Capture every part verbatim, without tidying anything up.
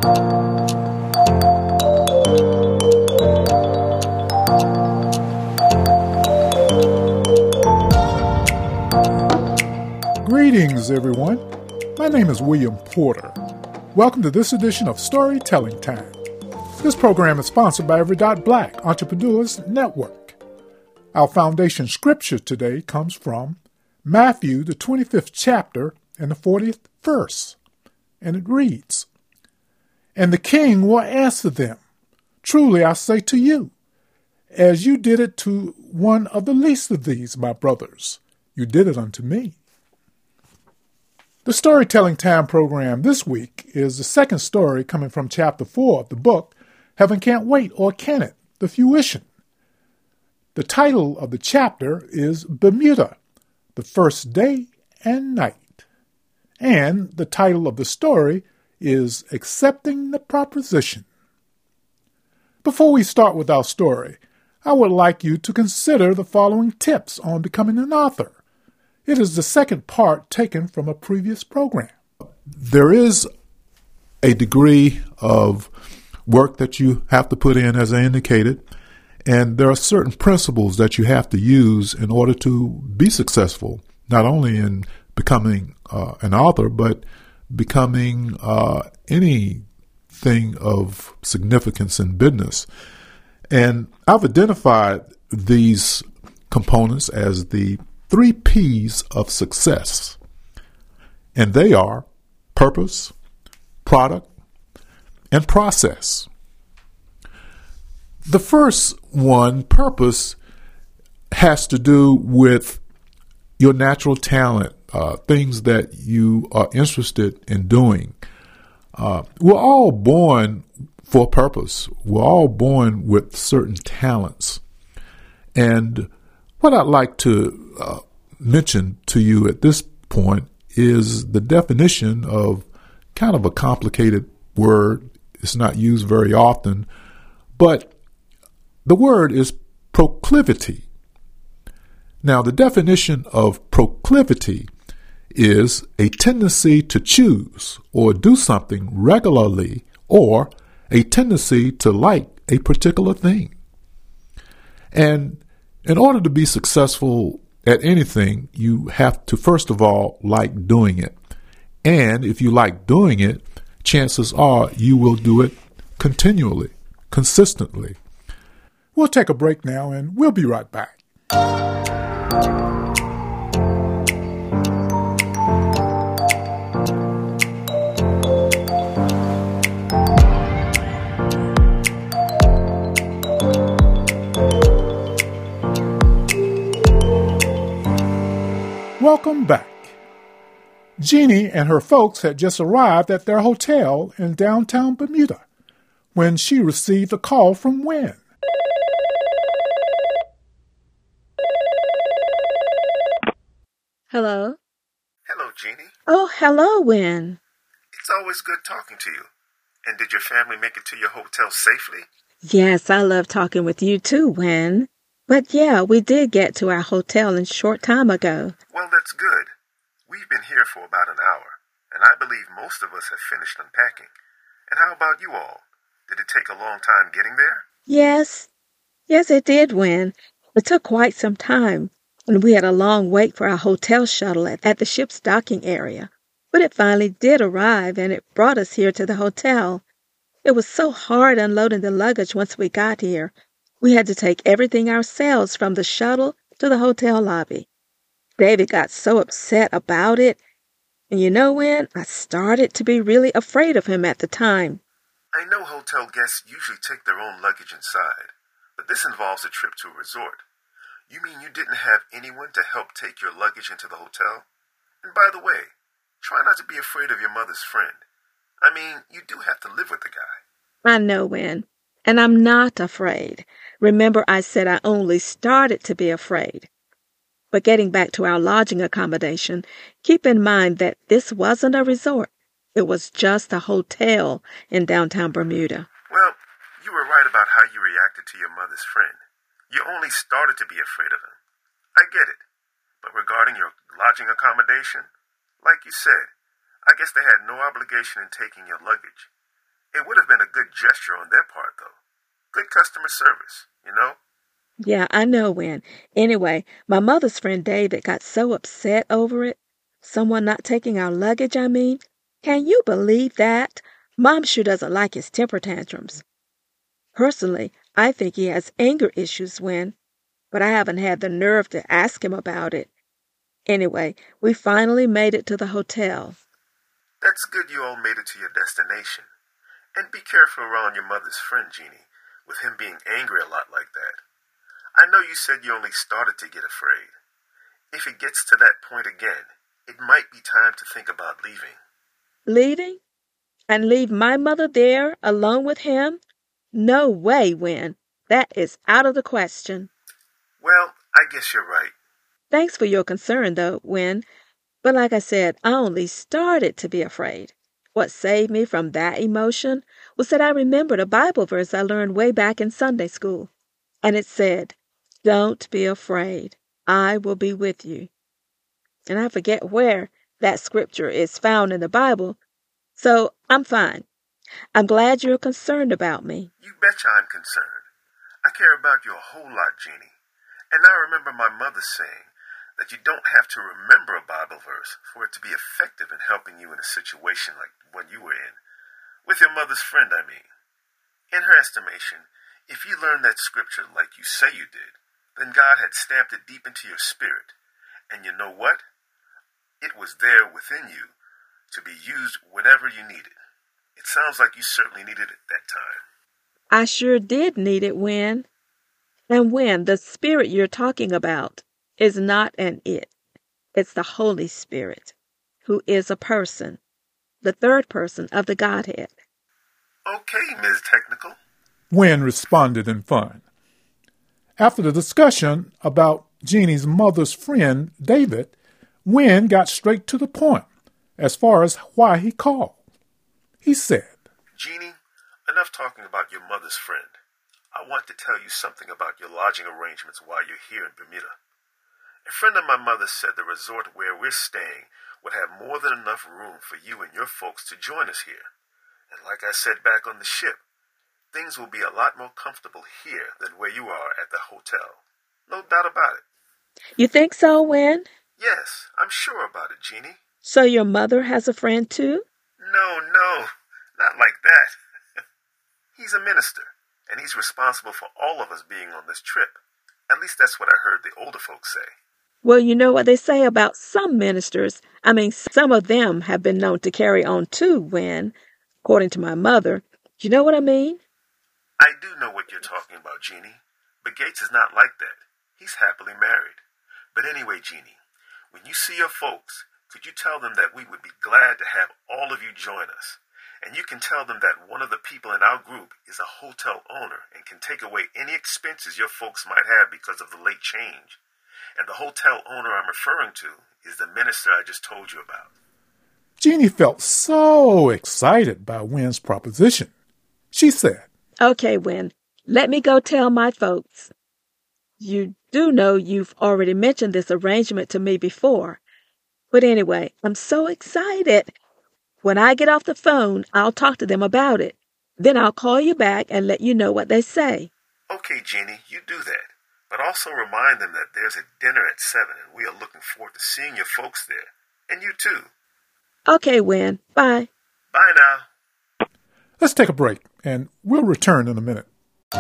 Greetings, everyone. My name is William Porter. Welcome to this edition of Storytelling Time. This program is sponsored by Every Dot Black Entrepreneurs Network. Our foundation scripture today comes from Matthew, the twenty-fifth chapter, and the fortieth verse. And it reads, "And the king will answer them, Truly I say to you, as you did it to one of the least of these, my brothers, you did it unto me." The Storytelling Time program this week is the second story coming from chapter four of the book, Heaven Can't Wait, or Can It? The Fruition. The title of the chapter is Bermuda, the First Day and Night. And the title of the story is Accepting the Proposition. Before we start with our story, I would like you to consider the following tips on becoming an author. It is the second part taken from a previous program. There is a degree of work that you have to put in, as I indicated, and there are certain principles that you have to use in order to be successful, not only in becoming uh, an author, but becoming uh, anything of significance in business. And I've identified these components as the three P's of success, and they are purpose, product, and process. The first one, purpose, has to do with your natural talent, uh, things that you are interested in doing. Uh, we're all born for a purpose. We're all born with certain talents. And what I'd like to uh, mention to you at this point is the definition of kind of a complicated word. It's not used very often, but the word is proclivity. Now, the definition of proclivity is a tendency to choose or do something regularly, or a tendency to like a particular thing. And in order to be successful at anything, you have to, first of all, like doing it. And if you like doing it, chances are you will do it continually, consistently. We'll take a break now, and we'll be right back. Welcome back. Jeannie and her folks had just arrived at their hotel in downtown Bermuda when she received a call from Wynn. Hello? Hello, Jeannie. Oh, hello, Wynn. It's always good talking to you. And did your family make it to your hotel safely? Yes, I love talking with you too, Wynn. But yeah, we did get to our hotel a short time ago. Well, that's good. We've been here for about an hour, and I believe most of us have finished unpacking. And how about you all? Did it take a long time getting there? Yes. Yes, it did, Wynn. It took quite some time, and we had a long wait for our hotel shuttle at, at the ship's docking area. But it finally did arrive, and it brought us here to the hotel. It was so hard unloading the luggage once we got here. We had to take everything ourselves from the shuttle to the hotel lobby. David got so upset about it. And you know, Wynn, I started to be really afraid of him at the time. I know hotel guests usually take their own luggage inside, but this involves a trip to a resort. You mean you didn't have anyone to help take your luggage into the hotel? And by the way, try not to be afraid of your mother's friend. I mean, you do have to live with the guy. I know, Wynn, and I'm not afraid. Remember, I said I only started to be afraid. But getting back to our lodging accommodation, keep in mind that this wasn't a resort. It was just a hotel in downtown Bermuda. Well, you were right about how you reacted to your mother's friend. You only started to be afraid of him. I get it. But regarding your lodging accommodation, like you said, I guess they had no obligation in taking your luggage. It would have been a good gesture on their part, though. Good customer service, you know? Yeah, I know, Win. Anyway, my mother's friend David got so upset over it. Someone not taking our luggage, I mean. Can you believe that? Mom sure doesn't like his temper tantrums. Personally, I think he has anger issues, Win, but I haven't had the nerve to ask him about it. Anyway, we finally made it to the hotel. That's good you all made it to your destination. And be careful around your mother's friend, Jeannie, with him being angry a lot like that. I know you said you only started to get afraid. If it gets to that point again, it might be time to think about leaving. Leaving? And leave my mother there alone with him? No way, Win. That is out of the question. Well, I guess you're right. Thanks for your concern, though, Win. But like I said, I only started to be afraid. What saved me from that emotion was that I remembered a Bible verse I learned way back in Sunday school. And it said, "Don't be afraid. I will be with you." And I forget where that scripture is found in the Bible, so I'm fine. I'm glad you're concerned about me. You betcha I'm concerned. I care about you a whole lot, Jeannie. And I remember my mother saying that you don't have to remember a Bible verse for it to be effective in helping you in a situation like one you were in. With your mother's friend, I mean. In her estimation, if you learned that scripture like you say you did, then God had stamped it deep into your spirit. And you know what? It was there within you to be used whenever you needed. It sounds like you certainly needed it that time. I sure did need it, Win. And Win, the spirit you're talking about is not an it. It's the Holy Spirit, who is a person, the third person of the Godhead. Okay, Miz Technical. Win responded in fun. After the discussion about Jeannie's mother's friend, David, Win got straight to the point as far as why he called. He said, Jeannie, enough talking about your mother's friend. I want to tell you something about your lodging arrangements while you're here in Bermuda. A friend of my mother said the resort where we're staying would have more than enough room for you and your folks to join us here. And like I said back on the ship, things will be a lot more comfortable here than where you are at the hotel. No doubt about it. You think so, Win? Yes, I'm sure about it, Jeannie. So your mother has a friend too? No, no, not like that. He's a minister, and he's responsible for all of us being on this trip. At least that's what I heard the older folks say. Well, you know what they say about some ministers. I mean, some of them have been known to carry on too, Win, according to my mother. You know what I mean? I do know what you're talking about, Jeannie. But Gates is not like that. He's happily married. But anyway, Jeannie, when you see your folks, could you tell them that we would be glad to have all of you join us? And you can tell them that one of the people in our group is a hotel owner and can take away any expenses your folks might have because of the late change. And the hotel owner I'm referring to is the minister I just told you about. Jeannie felt so excited by Win's proposition. She said, Okay, Win, let me go tell my folks. You do know you've already mentioned this arrangement to me before. But anyway, I'm so excited. When I get off the phone, I'll talk to them about it. Then I'll call you back and let you know what they say. Okay, Jeannie, you do that. But also remind them that there's a dinner at seven and we are looking forward to seeing your folks there. And you too. Okay, Win. Bye. Bye now. Let's take a break, and we'll return in a minute.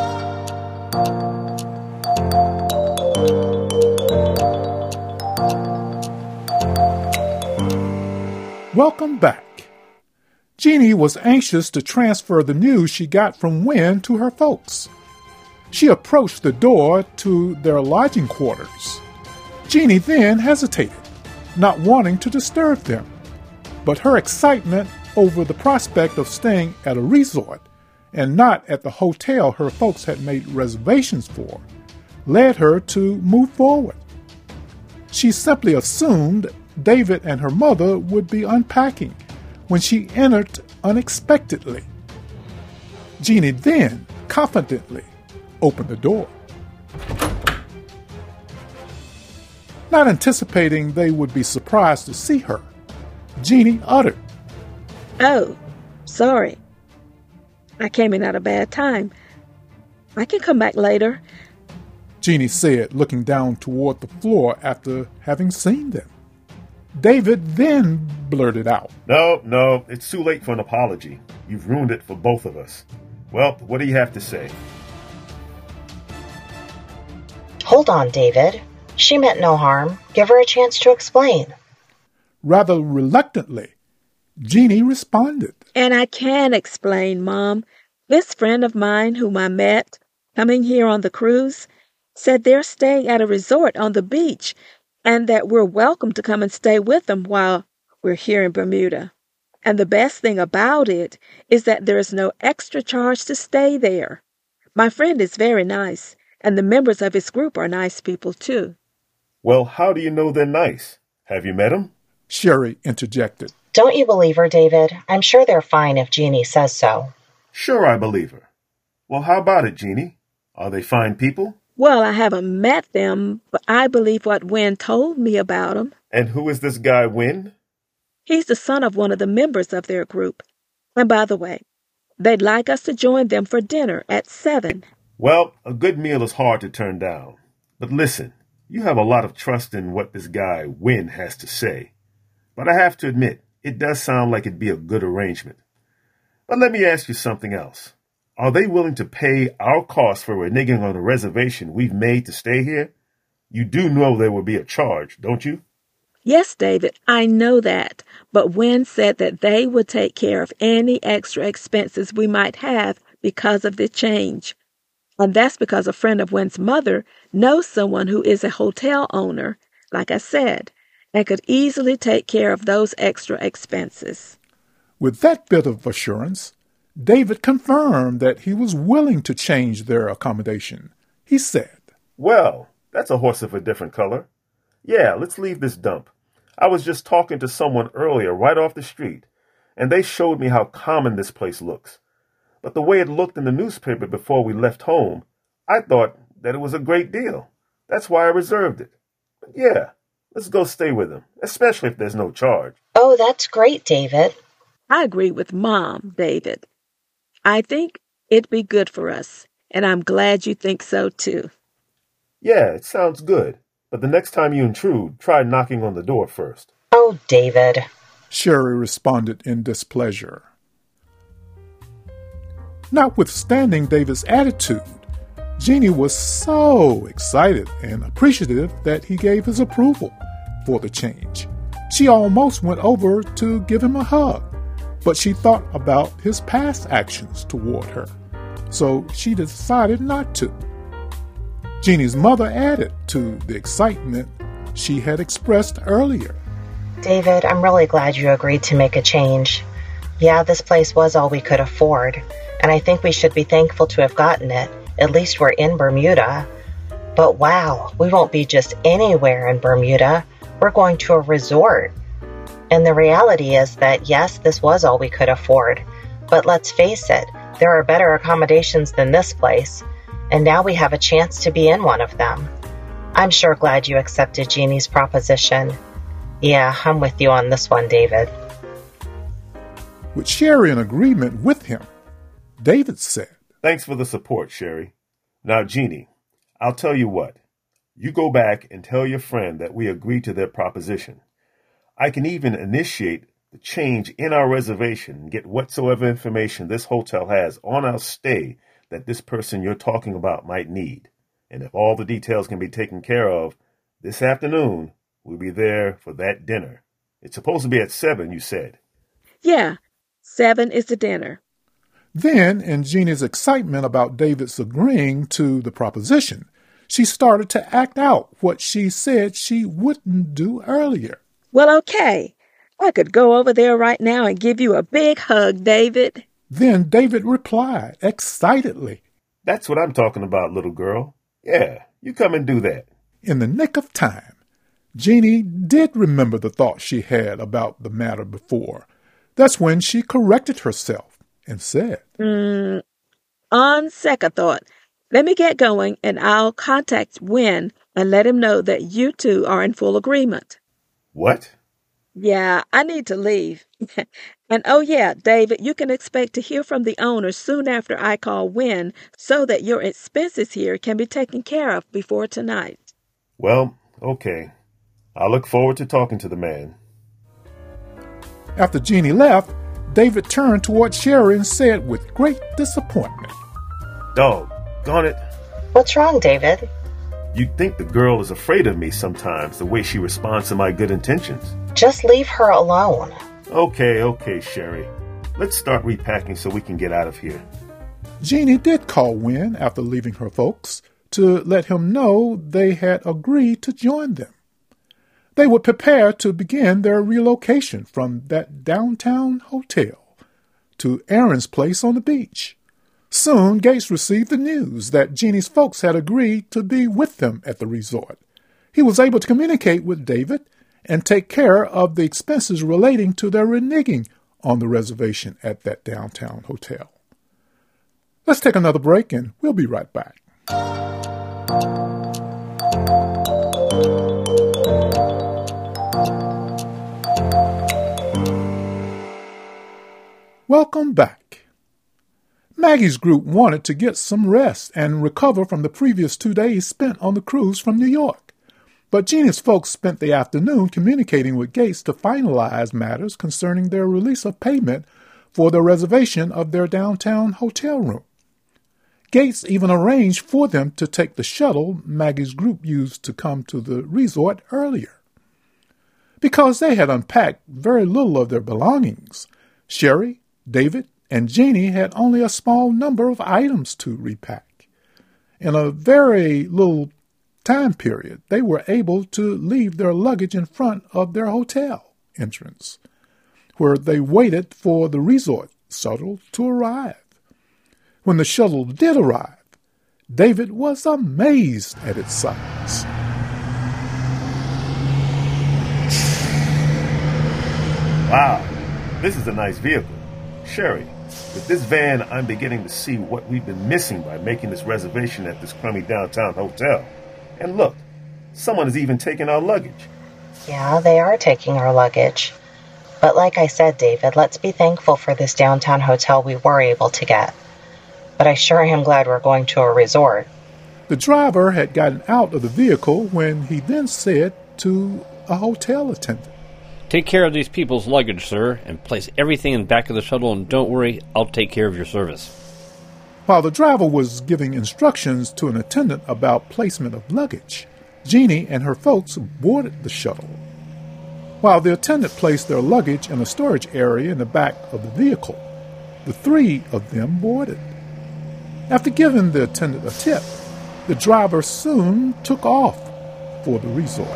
Welcome back. Jeannie was anxious to transfer the news she got from Win to her folks. She approached the door to their lodging quarters. Jeannie then hesitated, not wanting to disturb them. But her excitement over the prospect of staying at a resort and not at the hotel her folks had made reservations for led her to move forward. She simply assumed David and her mother would be unpacking when she entered unexpectedly. Jeannie then confidently opened the door. Not anticipating they would be surprised to see her, Jeannie uttered, Oh, sorry. I came in at a bad time. I can come back later, Jeannie said, looking down toward the floor after having seen them. David then blurted out, No, no, it's too late for an apology. You've ruined it for both of us. Well, what do you have to say? Hold on, David. She meant no harm. Give her a chance to explain. Rather reluctantly, Jeannie responded. And I can explain, Mom. This friend of mine whom I met coming here on the cruise said they're staying at a resort on the beach and that we're welcome to come and stay with them while we're here in Bermuda. And the best thing about it is that there is no extra charge to stay there. My friend is very nice, and the members of his group are nice people, too. Well, how do you know they're nice? Have you met them? Sherry interjected. Don't you believe her, David? I'm sure they're fine if Jeannie says so. Sure, I believe her. Well, how about it, Jeannie? Are they fine people? Well, I haven't met them, but I believe what Wynn told me about them. And who is this guy, Wynn? He's the son of one of the members of their group. And by the way, they'd like us to join them for dinner at seven. Well, a good meal is hard to turn down. But listen, you have a lot of trust in what this guy, Wynn, has to say. But I have to admit, it does sound like it'd be a good arrangement. But let me ask you something else. Are they willing to pay our costs for reneging on the reservation we've made to stay here? You do know there will be a charge, don't you? Yes, David, I know that. But Wynn said that they would take care of any extra expenses we might have because of the change. And that's because a friend of Wynn's mother knows someone who is a hotel owner, like I said, and could easily take care of those extra expenses. With that bit of assurance, David confirmed that he was willing to change their accommodation. He said, Well, that's a horse of a different color. Yeah, let's leave this dump. I was just talking to someone earlier right off the street, and they showed me how common this place looks. But the way it looked in the newspaper before we left home, I thought that it was a great deal. That's why I reserved it. But yeah, let's go stay with them, especially if there's no charge. Oh, that's great, David. I agree with Mom, David. I think it'd be good for us, and I'm glad you think so, too. Yeah, it sounds good. But the next time you intrude, try knocking on the door first. Oh, David. Sherry responded in displeasure. Notwithstanding David's attitude, Jeannie was so excited and appreciative that he gave his approval for the change. She almost went over to give him a hug, but she thought about his past actions toward her, so she decided not to. Jeannie's mother added to the excitement she had expressed earlier. David, I'm really glad you agreed to make a change. Yeah, this place was all we could afford, and I think we should be thankful to have gotten it. At least we're in Bermuda. But wow, we won't be just anywhere in Bermuda. We're going to a resort. And the reality is that, yes, this was all we could afford. But let's face it, there are better accommodations than this place. And now we have a chance to be in one of them. I'm sure glad you accepted Jeannie's proposition. Yeah, I'm with you on this one, David. With Sherry in agreement with him, David said, Thanks for the support, Sherry. Now, Jeannie, I'll tell you what. You go back and tell your friend that we agree to their proposition. I can even initiate the change in our reservation and get whatsoever information this hotel has on our stay that this person you're talking about might need. And if all the details can be taken care of, this afternoon, we'll be there for that dinner. It's supposed to be at seven, you said. Yeah, seven is the dinner. Then, in Jeannie's excitement about David's agreeing to the proposition, she started to act out what she said she wouldn't do earlier. Well, okay. I could go over there right now and give you a big hug, David. Then David replied excitedly, That's what I'm talking about, little girl. Yeah, you come and do that. In the nick of time, Jeannie did remember the thought she had about the matter before. That's when she corrected herself and said, mm, On second thought, let me get going and I'll contact Wynn and let him know that you two are in full agreement. What? Yeah, I need to leave. And oh yeah, David, you can expect to hear from the owner soon after I call Wynn so that your expenses here can be taken care of before tonight. Well, okay. I look forward to talking to the man. After Jeannie left, David turned toward Sherry and said with great disappointment, "Doggone it." What's wrong, David? You'd think the girl is afraid of me sometimes, the way she responds to my good intentions. Just leave her alone. Okay, okay, Sherry. Let's start repacking so we can get out of here. Jeannie did call Wynn after leaving her folks to let him know they had agreed to join them. They would prepare to begin their relocation from that downtown hotel to Aaron's place on the beach. Soon, Gates received the news that Jeannie's folks had agreed to be with them at the resort. He was able to communicate with David and take care of the expenses relating to their reneging on the reservation at that downtown hotel. Let's take another break and we'll be right back. Welcome back. Maggie's group wanted to get some rest and recover from the previous two days spent on the cruise from New York. But Jeannie's folks spent the afternoon communicating with Gates to finalize matters concerning their release of payment for the reservation of their downtown hotel room. Gates even arranged for them to take the shuttle Maggie's group used to come to the resort earlier. Because they had unpacked very little of their belongings, Sherry, David, and Jeannie had only a small number of items to repack. In a very little time period, they were able to leave their luggage in front of their hotel entrance, where they waited for the resort shuttle to arrive. When the shuttle did arrive, David was amazed at its size. Wow, this is a nice vehicle. Sherry, with this van, I'm beginning to see what we've been missing by making this reservation at this crummy downtown hotel. And look, someone has even taken our luggage. Yeah, they are taking our luggage. But like I said, David, let's be thankful for this downtown hotel we were able to get. But I sure am glad we're going to a resort. The driver had gotten out of the vehicle when he then said to a hotel attendant, "Take care of these people's luggage, sir, and place everything in the back of the shuttle, and don't worry, I'll take care of your service." While the driver was giving instructions to an attendant about placement of luggage, Jeannie and her folks boarded the shuttle. While the attendant placed their luggage in a storage area in the back of the vehicle, the three of them boarded. After giving the attendant a tip, the driver soon took off for the resort.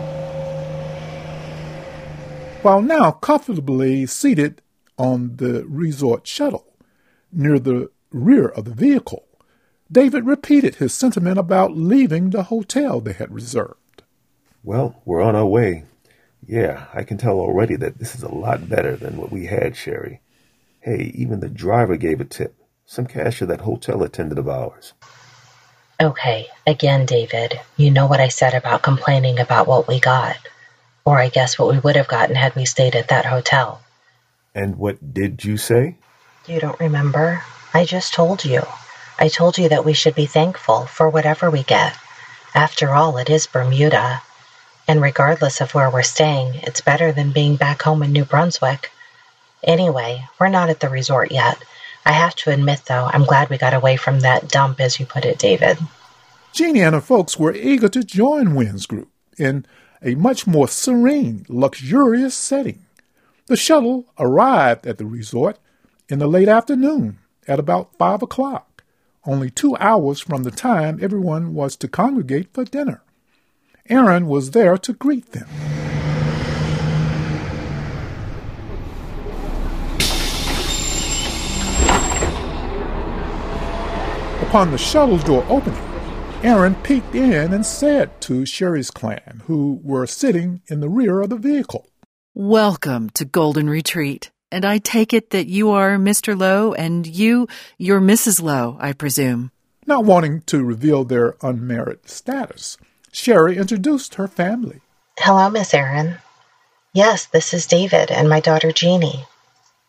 While now comfortably seated on the resort shuttle, near the rear of the vehicle, David repeated his sentiment about leaving the hotel they had reserved. Well, we're on our way. Yeah, I can tell already that this is a lot better than what we had, Sherry. Hey, even the driver gave a tip. Some cash to that hotel attendant of ours. Okay, again, David, you know what I said about complaining about what we got. Or I guess what we would have gotten had we stayed at that hotel. And what did you say? You don't remember? I just told you. I told you that we should be thankful for whatever we get. After all, it is Bermuda. And regardless of where we're staying, it's better than being back home in New Brunswick. Anyway, we're not at the resort yet. I have to admit, though, I'm glad we got away from that dump, as you put it, David. Jeannie and her folks were eager to join Wynn's group in a much more serene, luxurious setting. The shuttle arrived at the resort in the late afternoon at about five o'clock, only two hours from the time everyone was to congregate for dinner. Aaron was there to greet them. Upon the shuttle door opening, Aaron peeked in and said to Sherry's clan, who were sitting in the rear of the vehicle, "Welcome to Golden Retreat, and I take it that you are Mister Lowe, and you, you're Missus Lowe, I presume." Not wanting to reveal their unmarried status, Sherry introduced her family. Hello, Miss Aaron. Yes, this is David and my daughter Jeannie.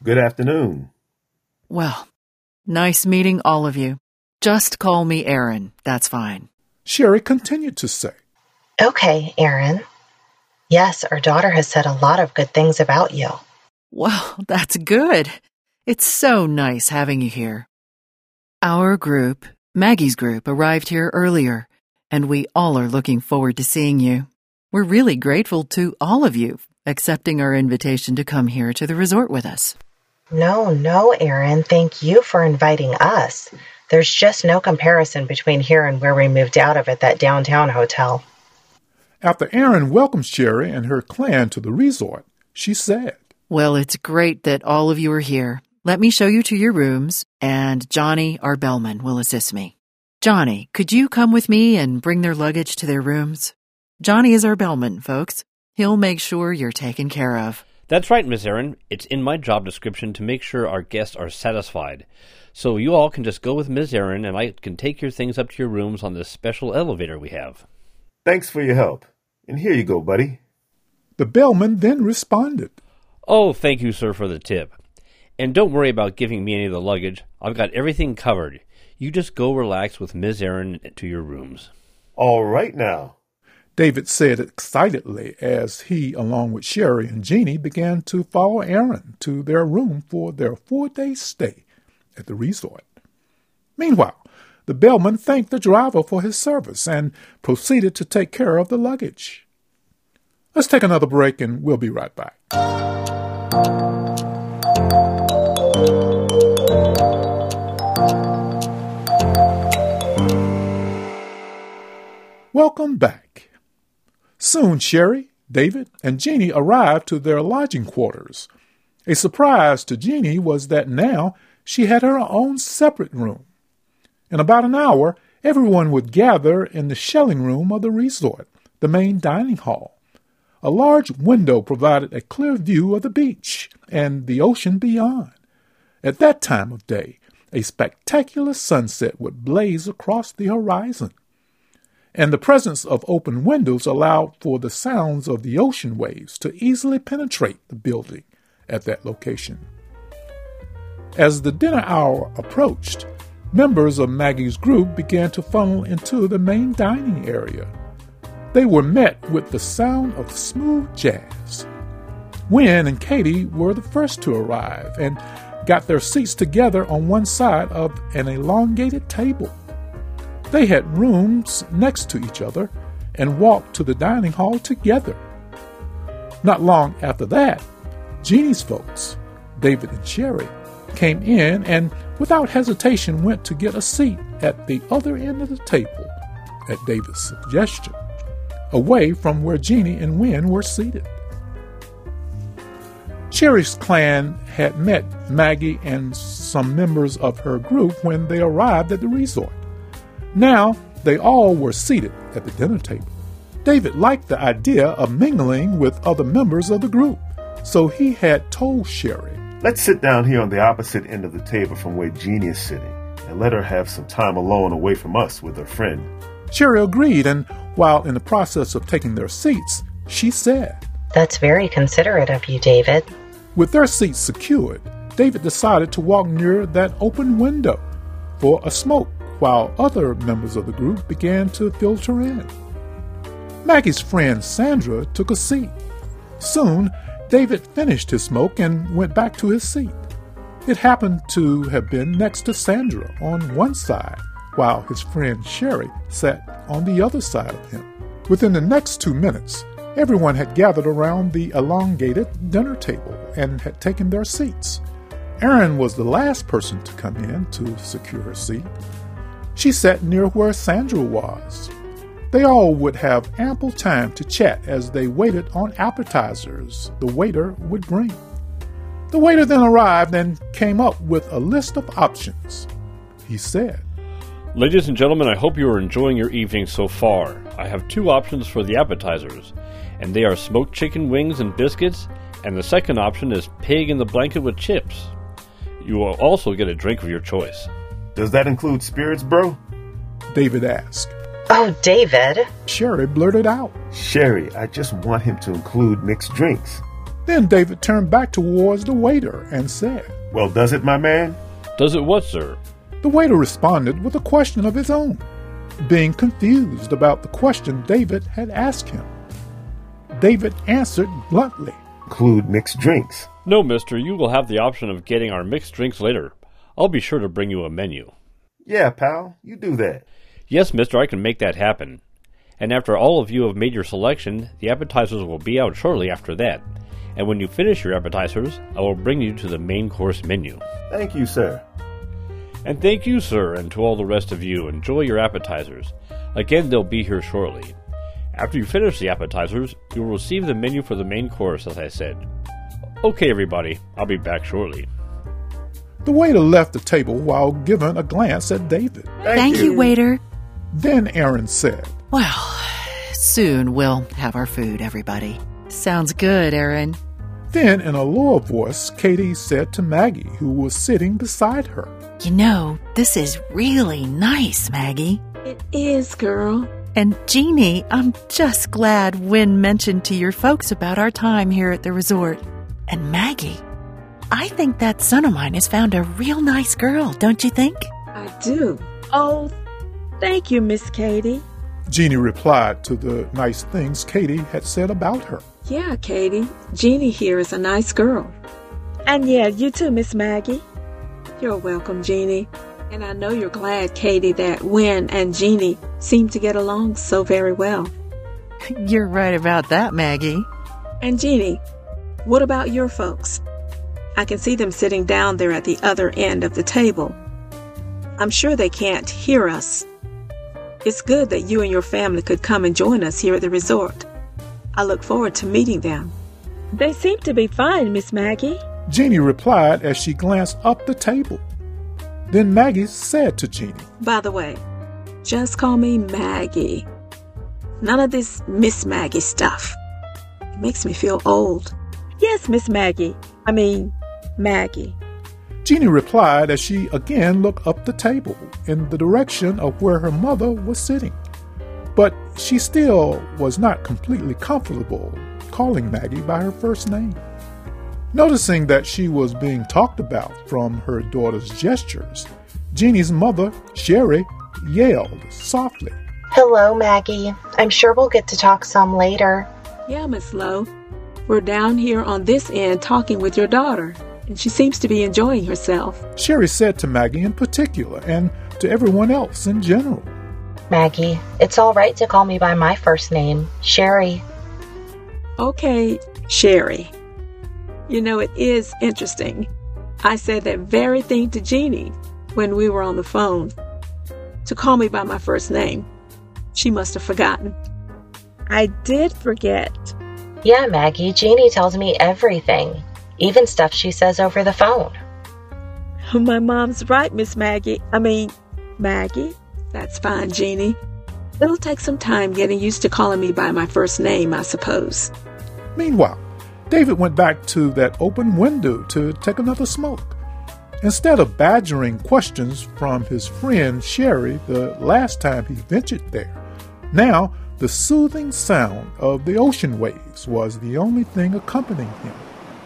Good afternoon. Well, nice meeting all of you. Just call me Aaron. That's fine. Sherry continued to say, Okay, Aaron. Yes, our daughter has said a lot of good things about you. Well, that's good. It's so nice having you here. Our group, Maggie's group, arrived here earlier, and we all are looking forward to seeing you. We're really grateful to all of you accepting our invitation to come here to the resort with us. No, no, Aaron. Thank you for inviting us. There's just no comparison between here and where we moved out of at that downtown hotel. After Aaron welcomed Sherry and her clan to the resort, she said, Well, it's great that all of you are here. Let me show you to your rooms, and Johnny, our bellman, will assist me. Johnny, could you come with me and bring their luggage to their rooms? Johnny is our bellman, folks. He'll make sure you're taken care of. That's right, Miss Aaron. It's in my job description to make sure our guests are satisfied. So you all can just go with Miss Aaron, and I can take your things up to your rooms on this special elevator we have. Thanks for your help. And here you go, buddy. The bellman then responded, Oh, thank you, sir, for the tip. And don't worry about giving me any of the luggage. I've got everything covered. You just go relax with Miss Aaron to your rooms. All right now. David said excitedly as he, along with Sherry and Jeannie, began to follow Aaron to their room for their four-day stay at the resort. Meanwhile, the bellman thanked the driver for his service and proceeded to take care of the luggage. Let's take another break and we'll be right back. Welcome back. Soon Sherry, David, and Jeannie arrived to their lodging quarters. A surprise to Jeannie was that now she had her own separate room. In about an hour, everyone would gather in the shelling room of the resort, the main dining hall. A large window provided a clear view of the beach and the ocean beyond. At that time of day, a spectacular sunset would blaze across the horizon, and the presence of open windows allowed for the sounds of the ocean waves to easily penetrate the building at that location. As the dinner hour approached, members of Maggie's group began to funnel into the main dining area. They were met with the sound of smooth jazz. Wynn and Katie were the first to arrive and got their seats together on one side of an elongated table. They had rooms next to each other and walked to the dining hall together. Not long after that, Jeannie's folks, David and Sherry, came in and without hesitation went to get a seat at the other end of the table at David's suggestion, away from where Jeannie and Wynn were seated. Sherry's clan had met Maggie and some members of her group when they arrived at the resort. Now, they all were seated at the dinner table. David liked the idea of mingling with other members of the group, so he had told Sherry, Let's sit down here on the opposite end of the table from where Jeannie is sitting, and let her have some time alone away from us with her friend. Sherry agreed, and while in the process of taking their seats, she said, That's very considerate of you, David. With their seats secured, David decided to walk near that open window for a smoke while other members of the group began to filter in. Maggie's friend Sandra took a seat. Soon, David finished his smoke and went back to his seat. It happened to have been next to Sandra on one side, while his friend Sherry sat on the other side of him. Within the next two minutes, everyone had gathered around the elongated dinner table and had taken their seats. Erin was the last person to come in to secure her seat. She sat near where Sandra was. They all would have ample time to chat as they waited on appetizers the waiter would bring. The waiter then arrived and came up with a list of options. He said, Ladies and gentlemen, I hope you are enjoying your evening so far. I have two options for the appetizers, and they are smoked chicken wings and biscuits, and the second option is pig in the blanket with chips. You will also get a drink of your choice. Does that include spirits, bro? David asked. Oh, David. Sherry blurted out. Sherry, I just want him to include mixed drinks. Then David turned back towards the waiter and said, "Well, does it, my man?" "Does it what, sir?" The waiter responded with a question of his own, being confused about the question David had asked him. David answered bluntly, "Include mixed drinks." "No, mister, you will have the option of getting our mixed drinks later. I'll be sure to bring you a menu." "Yeah, pal, you do that." "Yes, mister, I can make that happen. And after all of you have made your selection, the appetizers will be out shortly after that. And when you finish your appetizers, I will bring you to the main course menu." "Thank you, sir." "And thank you, sir, and to all the rest of you. Enjoy your appetizers. Again, they'll be here shortly. After you finish the appetizers, you will receive the menu for the main course, as I said. Okay, everybody, I'll be back shortly." The waiter left the table while giving a glance at David. Thank, Thank you, you, waiter. Then Aaron said, Well, soon we'll have our food, everybody. Sounds good, Aaron. Then in a lower voice, Katie said to Maggie, who was sitting beside her, You know, this is really nice, Maggie. It is, girl. And Jeannie, I'm just glad Wynn mentioned to your folks about our time here at the resort. And Maggie, I think that son of mine has found a real nice girl, don't you think? I do. Oh, thank you, Miss Katie. Jeannie replied to the nice things Katie had said about her. Yeah, Katie. Jeannie here is a nice girl. And yeah, you too, Miss Maggie. You're welcome, Jeannie. And I know you're glad, Katie, that Wynn and Jeannie seem to get along so very well. You're right about that, Maggie. And Jeannie, what about your folks? I can see them sitting down there at the other end of the table. I'm sure they can't hear us. It's good that you and your family could come and join us here at the resort. I look forward to meeting them. They seem to be fine, Miss Maggie. Jeannie replied as she glanced up the table. Then Maggie said to Jeannie, By the way, just call me Maggie. None of this Miss Maggie stuff. It makes me feel old. Yes, Miss Maggie. I mean, Maggie. Jeannie replied as she again looked up the table in the direction of where her mother was sitting. But she still was not completely comfortable calling Maggie by her first name. Noticing that she was being talked about from her daughter's gestures, Jeannie's mother, Sherry, yelled softly, Hello, Maggie. I'm sure we'll get to talk some later. Yeah, Miss Lowe. We're down here on this end talking with your daughter, and she seems to be enjoying herself. Sherry said to Maggie in particular, and to everyone else in general. Maggie, it's all right to call me by my first name, Sherry. Okay, Sherry. You know, it is interesting. I said that very thing to Jeannie when we were on the phone, to call me by my first name. She must have forgotten. I did forget. Yeah, Maggie, Jeannie tells me everything, even stuff she says over the phone. My mom's right, Miss Maggie. I mean, Maggie. That's fine, Jeannie. It'll take some time getting used to calling me by my first name, I suppose. Meanwhile, David went back to that open window to take another smoke. Instead of badgering questions from his friend Sherry the last time he ventured there, now the soothing sound of the ocean waves was the only thing accompanying him.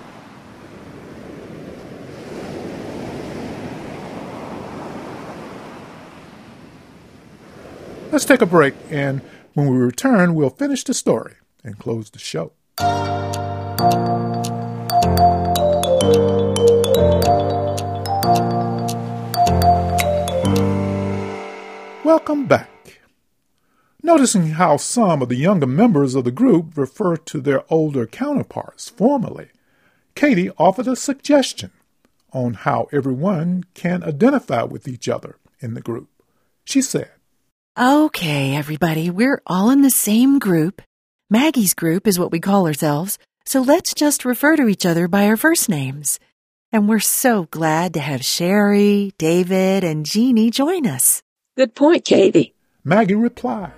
Let's take a break, and when we return, we'll finish the story and close the show. Welcome back. Noticing how some of the younger members of the group refer to their older counterparts formally, Katie offered a suggestion on how everyone can identify with each other in the group. She said, Okay, everybody, we're all in the same group. Maggie's group is what we call ourselves, so let's just refer to each other by our first names. And we're so glad to have Sherry, David, and Jeannie join us. Good point, Katie. Maggie replied.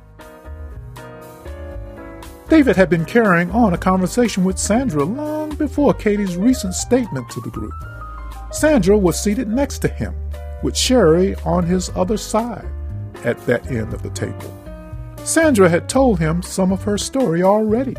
David had been carrying on a conversation with Sandra long before Katie's recent statement to the group. Sandra was seated next to him, with Sherry on his other side at that end of the table. Sandra had told him some of her story already,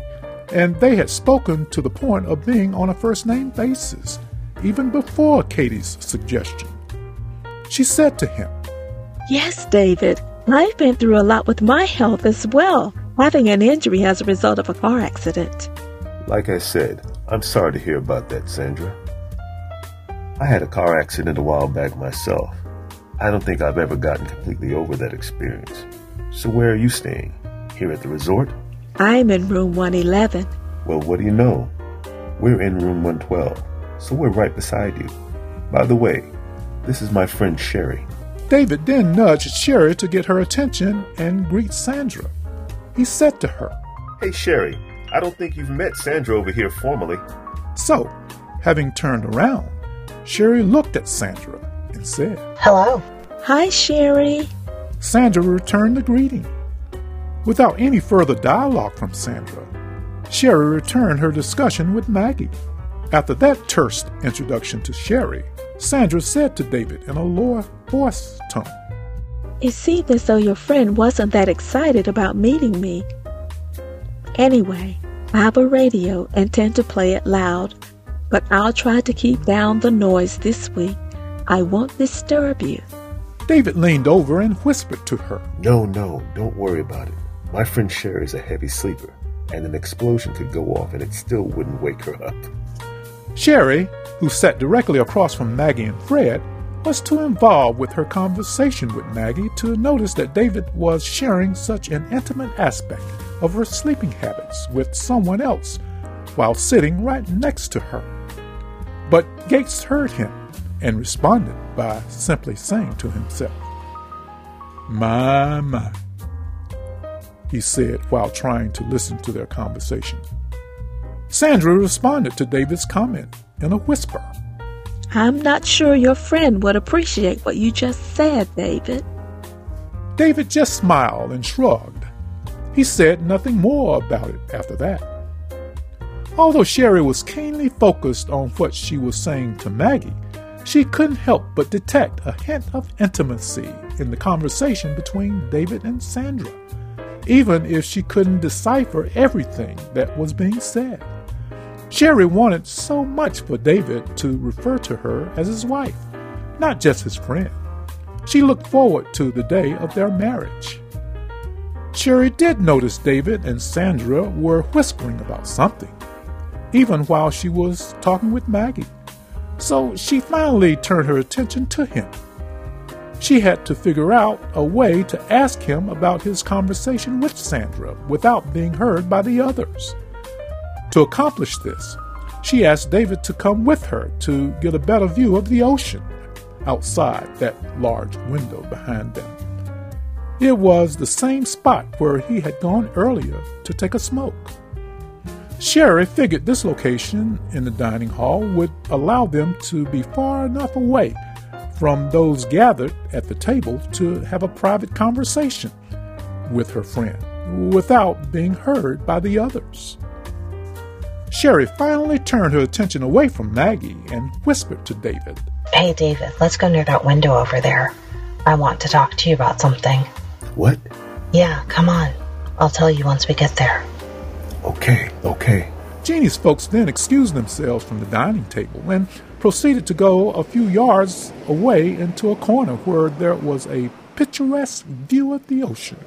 and they had spoken to the point of being on a first-name basis, even before Katie's suggestion. She said to him, "Yes, David, I've been through a lot with my health as well, having an injury as a result of a car accident." Like I said, I'm sorry to hear about that, Sandra. I had a car accident a while back myself. I don't think I've ever gotten completely over that experience. So where are you staying? Here at the resort? I'm in room one eleven. Well, what do you know? We're in room one twelve, so we're right beside you. By the way, this is my friend Sherry. David then nudged Sherry to get her attention and greet Sandra. He said to her, "Hey, Sherry, I don't think you've met Sandra over here formally." So, having turned around, Sherry looked at Sandra and said, Hello. "Hi, Sherry." Sandra returned the greeting. Without any further dialogue from Sandra, Sherry returned her discussion with Maggie. After that terse introduction to Sherry, Sandra said to David in a lower voice tone, "It seemed as though your friend wasn't that excited about meeting me. Anyway, I have a radio and tend to play it loud, but I'll try to keep down the noise this week. I won't disturb you." David leaned over and whispered to her, No, no, don't worry about it. My friend Sherry is a heavy sleeper, and an explosion could go off and it still wouldn't wake her up. Sherry, who sat directly across from Maggie and Fred, was too involved with her conversation with Maggie to notice that David was sharing such an intimate aspect of her sleeping habits with someone else while sitting right next to her. But Gates heard him and responded by simply saying to himself, "My, my," he said while trying to listen to their conversation. Sandra responded to David's comment in a whisper. "I'm not sure your friend would appreciate what you just said, David." David just smiled and shrugged. He said nothing more about it after that. Although Sherry was keenly focused on what she was saying to Maggie, she couldn't help but detect a hint of intimacy in the conversation between David and Sandra, even if she couldn't decipher everything that was being said. Sherry wanted so much for David to refer to her as his wife, not just his friend. She looked forward to the day of their marriage. Sherry did notice David and Sandra were whispering about something, even while she was talking with Maggie. So she finally turned her attention to him. She had to figure out a way to ask him about his conversation with Sandra without being heard by the others. To accomplish this, she asked David to come with her to get a better view of the ocean outside that large window behind them. It was the same spot where he had gone earlier to take a smoke. Sherry figured this location in the dining hall would allow them to be far enough away from those gathered at the table to have a private conversation with her friend without being heard by the others. Sherry finally turned her attention away from Maggie and whispered to David, Hey, David, let's go near that window over there. I want to talk to you about something. What? Yeah, come on. I'll tell you once we get there. Okay, okay. Jeannie's folks then excused themselves from the dining table and proceeded to go a few yards away into a corner where there was a picturesque view of the ocean.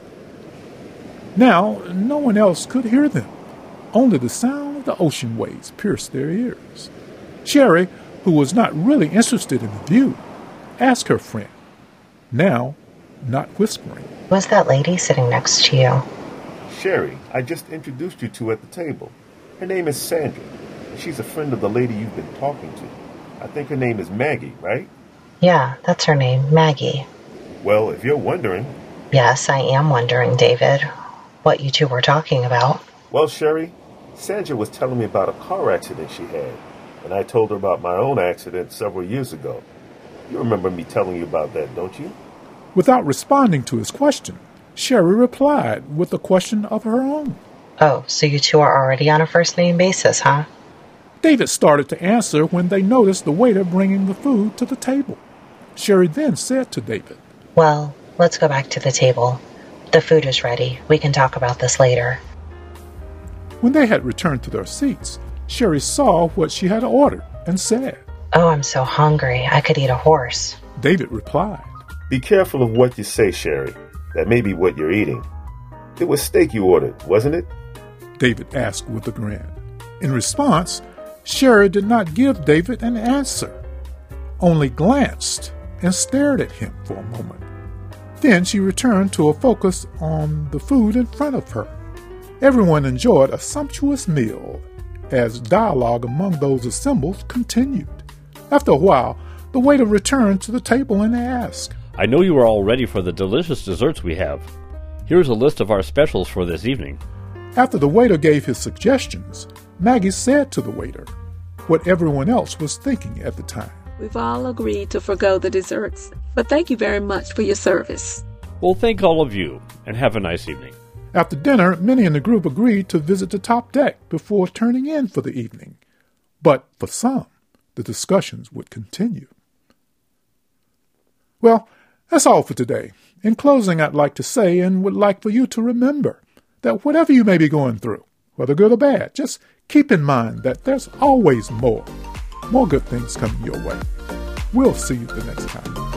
Now, no one else could hear them. Only the sound of the ocean waves pierced their ears. Sherry, who was not really interested in the view, asked her friend, now not whispering, Was that lady sitting next to you? Sherry, I just introduced you to at the table. Her name is Sandra. She's a friend of the lady you've been talking to. I think her name is Maggie, right? Yeah, that's her name, Maggie. Well, if you're wondering... Yes, I am wondering, David, what you two were talking about. Well, Sherry, Sandra was telling me about a car accident she had, and I told her about my own accident several years ago. You remember me telling you about that, don't you? Without responding to his question, Sherry replied with a question of her own. Oh, so you two are already on a first-name basis, huh? David started to answer when they noticed the waiter bringing the food to the table. Sherry then said to David, Well, let's go back to the table. The food is ready. We can talk about this later. When they had returned to their seats, Sherry saw what she had ordered and said, "Oh, I'm so hungry. I could eat a horse." David replied, Be careful of what you say, Sherry. That may be what you're eating. It was steak you ordered, wasn't it? David asked with a grin. In response, Sherry did not give David an answer, only glanced and stared at him for a moment. Then she returned to a focus on the food in front of her. Everyone enjoyed a sumptuous meal as dialogue among those assembled continued. After a while, the waiter returned to the table and asked, I know you are all ready for the delicious desserts we have. Here's a list of our specials for this evening. After the waiter gave his suggestions, Maggie said to the waiter what everyone else was thinking at the time. We've all agreed to forgo the desserts, but thank you very much for your service. Well, thank all of you, and have a nice evening. After dinner, many in the group agreed to visit the top deck before turning in for the evening. But for some, the discussions would continue. Well, that's all for today. In closing, I'd like to say and would like for you to remember that whatever you may be going through, whether good or bad, just keep in mind that there's always more. More good things coming your way. We'll see you the next time.